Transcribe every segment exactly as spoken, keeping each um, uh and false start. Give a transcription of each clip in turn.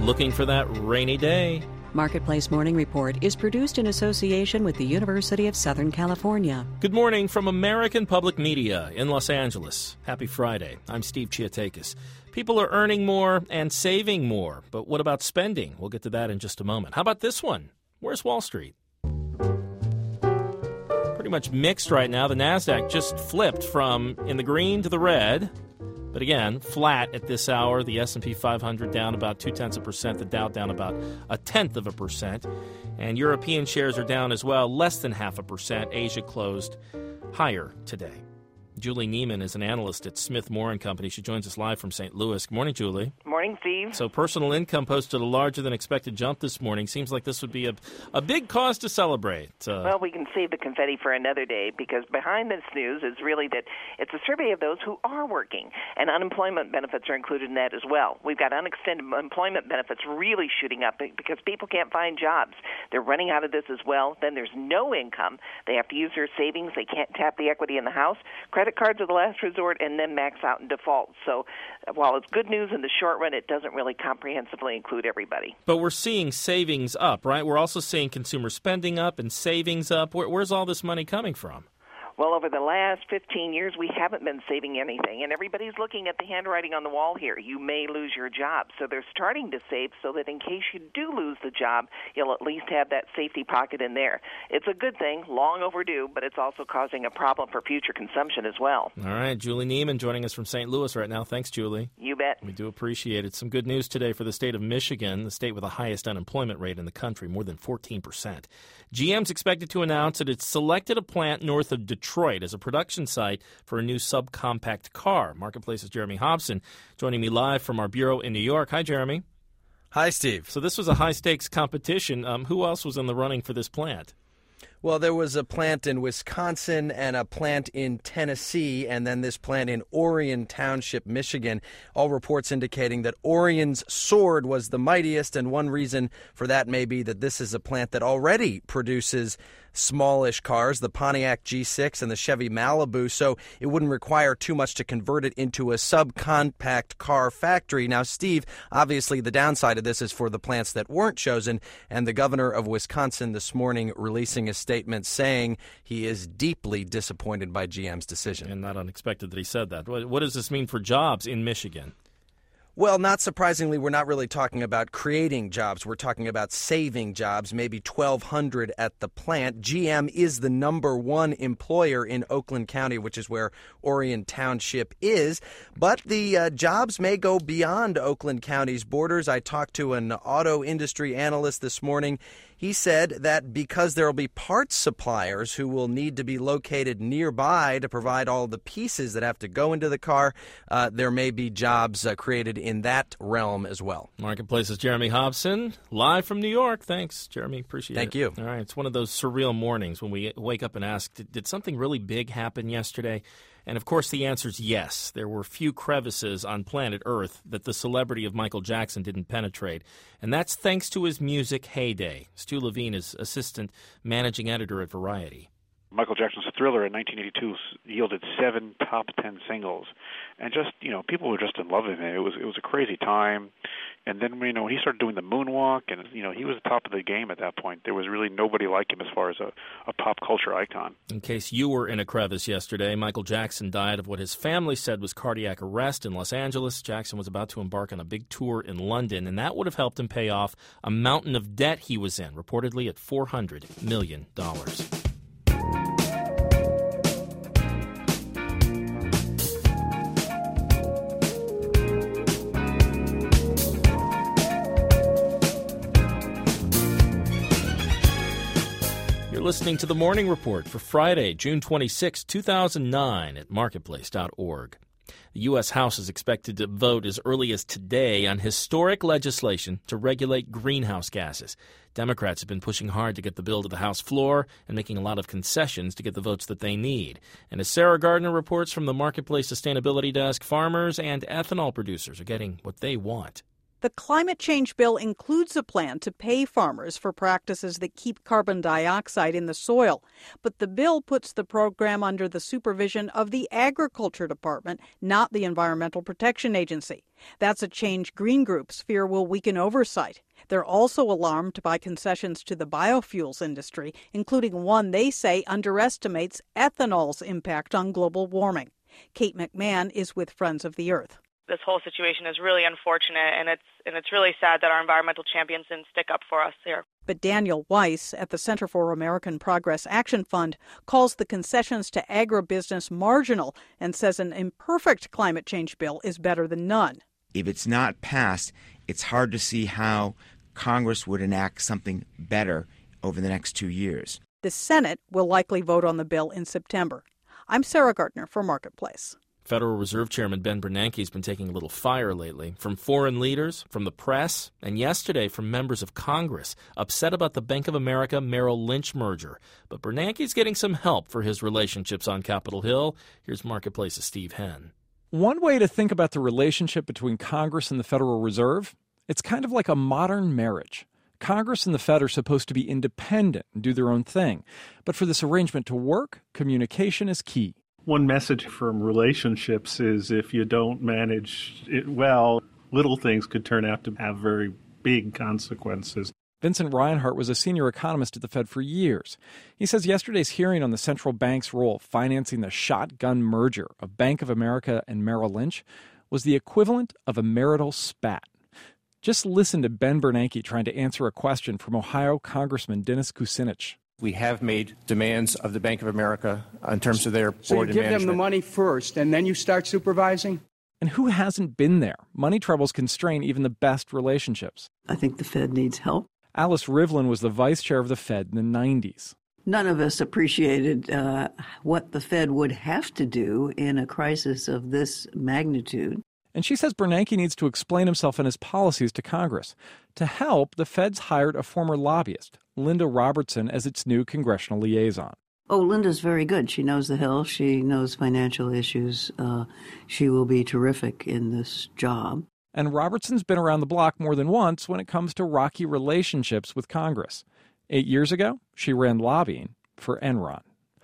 looking for that rainy day. Marketplace Morning Report is produced in association with the University of Southern California. Good morning from American Public Media in Los Angeles. Happy Friday. I'm Steve Chiatakis. People are earning more and saving more, but what about spending? We'll get to that in just a moment. How about this one? Where's Wall Street? Pretty much mixed right now. The NASDAQ just flipped from in the green to the red. But again, flat at this hour. The S and P five hundred down about two-tenths of a percent. The Dow down about a tenth of a percent. And European shares are down as well, less than half a percent. Asia closed higher today. Julie Neiman is an analyst at Smith Moore and Company. She joins us live from Saint Louis. Good morning, Julie. Morning, Steve. So personal income posted a larger-than-expected jump this morning. Seems like this would be a, a big cause to celebrate. Uh, well, we can save the confetti for another day, because behind this news is really that it's a survey of those who are working, and unemployment benefits are included in that as well. We've got unextended employment benefits really shooting up because people can't find jobs. They're running out of this as well. Then there's no income. They have to use their savings. They can't tap the equity in the house. Credit cards are the last resort, and then max out in default. So while it's good news in the short run, it doesn't really comprehensively include everybody. But we're seeing savings up, right? We're also seeing consumer spending up and savings up. Where, where's all this money coming from? Well, over the last fifteen years, we haven't been saving anything, and everybody's looking at the handwriting on the wall here. You may lose your job, so they're starting to save so that in case you do lose the job, you'll at least have that safety pocket in there. It's a good thing, long overdue, but it's also causing a problem for future consumption as well. All right, Julie Neiman joining us from Saint Louis right now. Thanks, Julie. You bet. We do appreciate it. Some good news today for the state of Michigan, the state with the highest unemployment rate in the country, more than fourteen percent. G M's expected to announce that it's selected a plant north of Detroit as a production site for a new subcompact car. Marketplace's Jeremy Hobson joining me live from our bureau in New York. Hi, Jeremy. Hi, Steve. So this was a high-stakes competition. Um, who else was in the running for this plant? Well, there was a plant in Wisconsin and a plant in Tennessee, and then this plant in Orion Township, Michigan. All reports indicating that Orion's sword was the mightiest, and one reason for that may be that this is a plant that already produces smallish cars, the Pontiac G six and the Chevy Malibu, so it wouldn't require too much to convert it into a subcompact car factory. Now, Steve, obviously the downside of this is for the plants that weren't chosen, and the governor of Wisconsin this morning releasing a statement saying he is deeply disappointed by G M's decision. And not unexpected that he said that. What does this mean for jobs in Michigan? Well, not surprisingly, we're not really talking about creating jobs. We're talking about saving jobs, maybe twelve hundred at the plant. G M is the number one employer in Oakland County, which is where Orion Township is. But the uh, jobs may go beyond Oakland County's borders. I talked to an auto industry analyst this morning. He said that because there will be parts suppliers who will need to be located nearby to provide all the pieces that have to go into the car, uh, there may be jobs uh, created in that realm as well. Marketplace's Jeremy Hobson, live from New York. Thanks, Jeremy. Appreciate Thank it. Thank you. you. All right. It's one of those surreal mornings when we wake up and ask, did, did something really big happen yesterday? And, of course, the answer is yes. There were few crevices on planet Earth that the celebrity of Michael Jackson didn't penetrate. And that's thanks to his music heyday. Stu Levine is assistant managing editor at Variety. Michael Jackson's Thriller in nineteen eighty-two yielded seven top ten singles. And just, you know, people were just in love with him. It was it was a crazy time. And then, you know, when he started doing the moonwalk, and, you know, he was the top of the game at that point. There was really nobody like him as far as a, a pop culture icon. In case you were in a crevice yesterday, Michael Jackson died of what his family said was cardiac arrest in Los Angeles. Jackson was about to embark on a big tour in London, and that would have helped him pay off a mountain of debt he was in, reportedly at four hundred million dollars. Listening to the Morning Report for Friday, June twenty-sixth, two thousand nine at marketplace dot org. The U S House is expected to vote as early as today on historic legislation to regulate greenhouse gases. Democrats have been pushing hard to get the bill to the House floor and making a lot of concessions to get the votes that they need. And as Sarah Gardner reports from the Marketplace Sustainability Desk, farmers and ethanol producers are getting what they want. The climate change bill includes a plan to pay farmers for practices that keep carbon dioxide in the soil. But the bill puts the program under the supervision of the Agriculture Department, not the Environmental Protection Agency. That's a change green groups fear will weaken oversight. They're also alarmed by concessions to the biofuels industry, including one they say underestimates ethanol's impact on global warming. Kate McMahon is with Friends of the Earth. This whole situation is really unfortunate, and it's and it's really sad that our environmental champions didn't stick up for us here. But Daniel Weiss at the Center for American Progress Action Fund calls the concessions to agribusiness marginal and says an imperfect climate change bill is better than none. If it's not passed, it's hard to see how Congress would enact something better over the next two years. The Senate will likely vote on the bill in September. I'm Sarah Gardner for Marketplace. Federal Reserve Chairman Ben Bernanke has been taking a little fire lately from foreign leaders, from the press, and yesterday from members of Congress upset about the Bank of America Merrill Lynch merger. But Bernanke's getting some help for his relationships on Capitol Hill. Here's Marketplace's Steve Henn. One way to think about the relationship between Congress and the Federal Reserve, it's kind of like a modern marriage. Congress and the Fed are supposed to be independent and do their own thing. But for this arrangement to work, communication is key. One message from relationships is if you don't manage it well, little things could turn out to have very big consequences. Vincent Reinhart was a senior economist at the Fed for years. He says yesterday's hearing on the central bank's role financing the shotgun merger of Bank of America and Merrill Lynch was the equivalent of a marital spat. Just listen to Ben Bernanke trying to answer a question from Ohio Congressman Dennis Kucinich. We have made demands of the Bank of America in terms of their board and management. So you give them the money first, and then you start supervising? And who hasn't been there? Money troubles constrain even the best relationships. I think the Fed needs help. Alice Rivlin was the vice chair of the Fed in the nineties. None of us appreciated uh, what the Fed would have to do in a crisis of this magnitude. And she says Bernanke needs to explain himself and his policies to Congress. To help, the Fed's hired a former lobbyist, Linda Robertson, as its new congressional liaison. Oh, Linda's very good. She knows the Hill. She knows financial issues. Uh, she will be terrific in this job. And Robertson's been around the block more than once when it comes to rocky relationships with Congress. Eight years ago, she ran lobbying for Enron.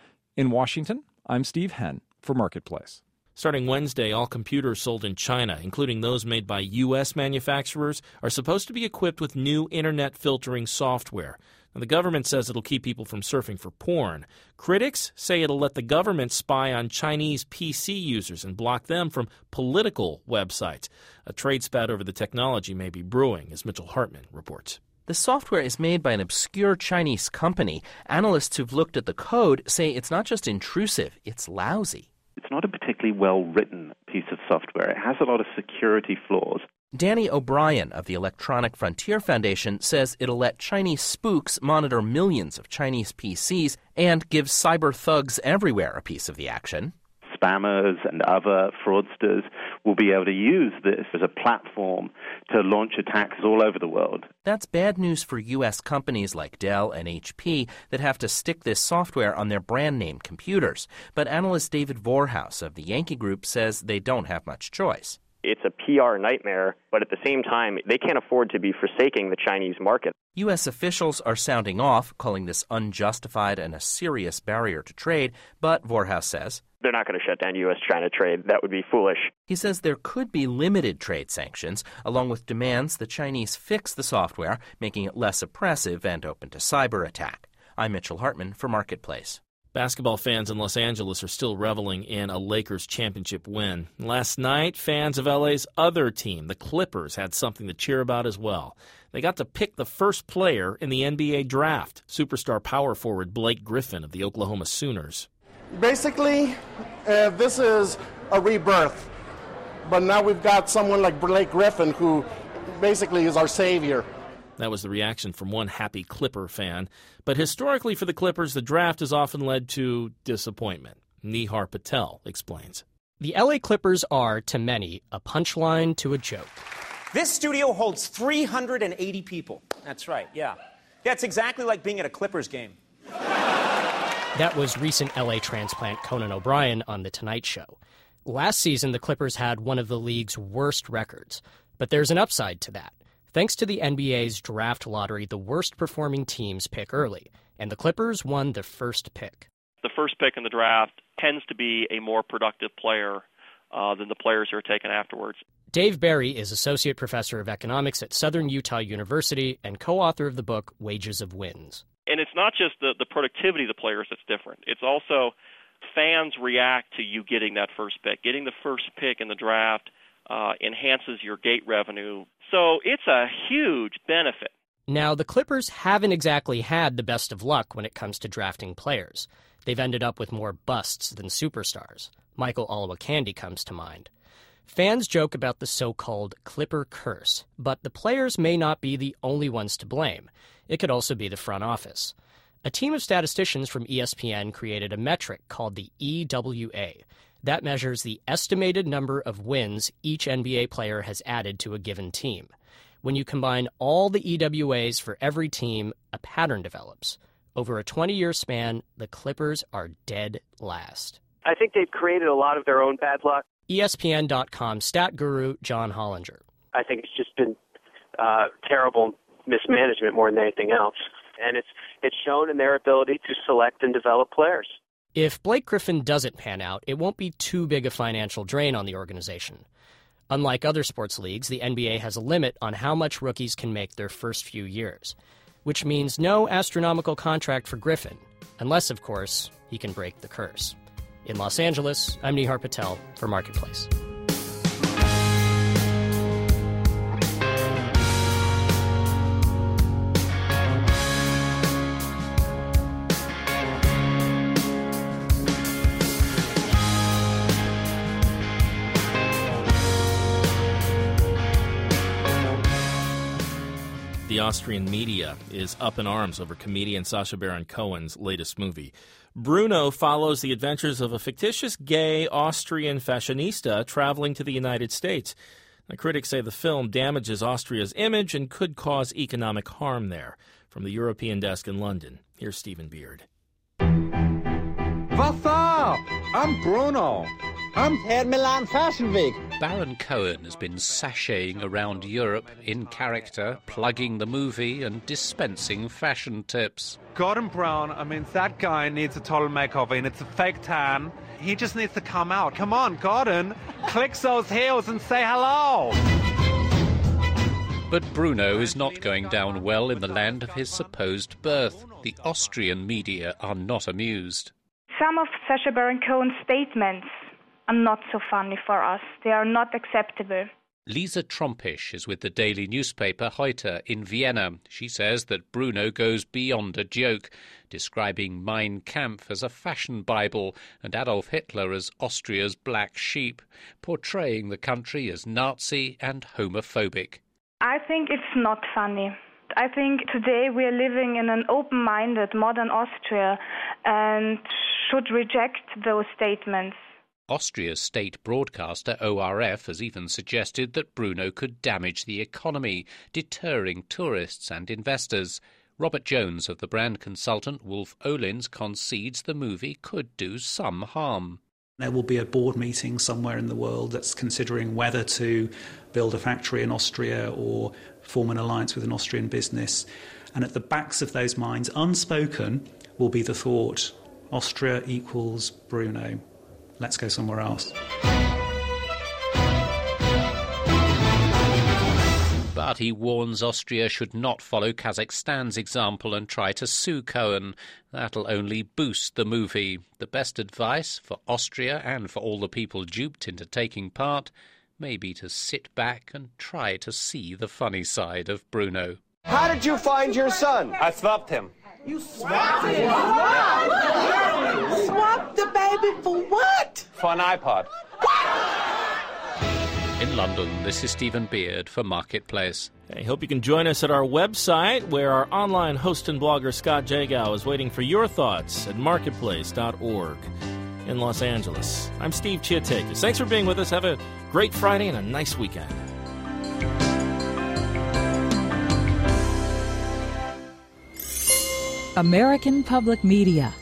In Washington, I'm Steve Henn for Marketplace. Starting Wednesday, all computers sold in China, including those made by U S manufacturers, are supposed to be equipped with new internet filtering software. Now, the government says it'll keep people from surfing for porn. Critics say it'll let the government spy on Chinese P C users and block them from political websites. A trade spat over the technology may be brewing, as Mitchell Hartman reports. The software is made by an obscure Chinese company. Analysts who've looked at the code say it's not just intrusive, it's lousy. It's not a particularly well-written piece of software. It has a lot of security flaws. Danny O'Brien of the Electronic Frontier Foundation says it'll let Chinese spooks monitor millions of Chinese P Cs and give cyber thugs everywhere a piece of the action. Spammers and other fraudsters will be able to use this as a platform to launch attacks all over the world. That's bad news for U S companies like Dell and H P that have to stick this software on their brand name computers. But analyst David Vorhaus of the Yankee Group says they don't have much choice. It's a P R nightmare, but at the same time, they can't afford to be forsaking the Chinese market. U S officials are sounding off, calling this unjustified and a serious barrier to trade, but Vorhaus says they're not going to shut down U S-China trade. That would be foolish. He says there could be limited trade sanctions, along with demands the Chinese fix the software, making it less oppressive and open to cyber attack. I'm Mitchell Hartman for Marketplace. Basketball fans in Los Angeles are still reveling in a Lakers championship win. Last night, fans of L A's other team, the Clippers, had something to cheer about as well. They got to pick the first player in the N B A draft, superstar power forward Blake Griffin of the Oklahoma Sooners. Basically, uh, this is a rebirth. But now we've got someone like Blake Griffin who basically is our savior. That was the reaction from one happy Clipper fan. But historically for the Clippers, the draft has often led to disappointment. Nihar Patel explains. The L A Clippers are, to many, a punchline to a joke. This studio holds three hundred eighty people. That's right, yeah. That's exactly like being at a Clippers game. That was recent L A transplant Conan O'Brien on The Tonight Show. Last season, the Clippers had one of the league's worst records. But there's an upside to that. Thanks to the N B A's draft lottery, the worst-performing teams pick early, and the Clippers won the first pick. The first pick in the draft tends to be a more productive player uh, than the players who are taken afterwards. Dave Barry is Associate Professor of Economics at Southern Utah University and co-author of the book Wages of Wins. And it's not just the, the productivity of the players that's different. It's also fans react to you getting that first pick. Getting the first pick in the draft uh, enhances your gate revenue. So it's a huge benefit. Now, the Clippers haven't exactly had the best of luck when it comes to drafting players. They've ended up with more busts than superstars. Michael Olowokandi comes to mind. Fans joke about the so-called Clipper curse, but the players may not be the only ones to blame. It could also be the front office. A team of statisticians from E S P N created a metric called the E W A. That measures the estimated number of wins each N B A player has added to a given team. When you combine all the E W As for every team, a pattern develops. Over a twenty-year span, the Clippers are dead last. I think they've created a lot of their own bad luck. E S P N dot com stat guru John Hollinger. I think it's just been uh, terrible mismanagement more than anything else. And it's it's shown in their ability to select and develop players. If Blake Griffin doesn't pan out, it won't be too big a financial drain on the organization. Unlike other sports leagues, the N B A has a limit on how much rookies can make their first few years, which means no astronomical contract for Griffin, unless, of course, he can break the curse. In Los Angeles, I'm Nihar Patel for Marketplace. The Austrian media is up in arms over comedian Sacha Baron Cohen's latest movie. Bruno follows the adventures of a fictitious gay Austrian fashionista traveling to the United States. Now, critics say the film damages Austria's image and could cause economic harm there. From the European desk in London, here's Stephen Beard. What's up? I'm Bruno. I'm at Milan Fashion Week. Baron Cohen has been sashaying around Europe in character, plugging the movie and dispensing fashion tips. Gordon Brown, I mean, that guy needs a total makeover and it's a fake tan. He just needs to come out. Come on, Gordon, click those heels and say hello. But Bruno is not going down well in the land of his supposed birth. The Austrian media are not amused. Some of Sacha Baron Cohen's statements are not so funny for us. They are not acceptable. Lisa Trompisch is with the daily newspaper Heute in Vienna. She says that Bruno goes beyond a joke, describing Mein Kampf as a fashion Bible and Adolf Hitler as Austria's black sheep, portraying the country as Nazi and homophobic. I think it's not funny. I think today we are living in an open-minded modern Austria and should reject those statements. Austria's state broadcaster O R F has even suggested that Bruno could damage the economy, deterring tourists and investors. Robert Jones of the brand consultant Wolf Olins concedes the movie could do some harm. There will be a board meeting somewhere in the world that's considering whether to build a factory in Austria or form an alliance with an Austrian business. And at the backs of those minds, unspoken, will be the thought, Austria equals Bruno. Let's go somewhere else. But he warns Austria should not follow Kazakhstan's example and try to sue Cohen. That'll only boost the movie. The best advice for Austria and for all the people duped into taking part may be to sit back and try to see the funny side of Bruno. How did you find your son? I swapped him. You swapped him? Swapped the baby for what? For an iPod. In London, this is Stephen Beard for Marketplace. I hope you can join us at our website, where our online host and blogger Scott Jagow is waiting for your thoughts at marketplace dot org. In Los Angeles, I'm Steve Chiatakis. Thanks for being with us. Have a great Friday and a nice weekend. American Public Media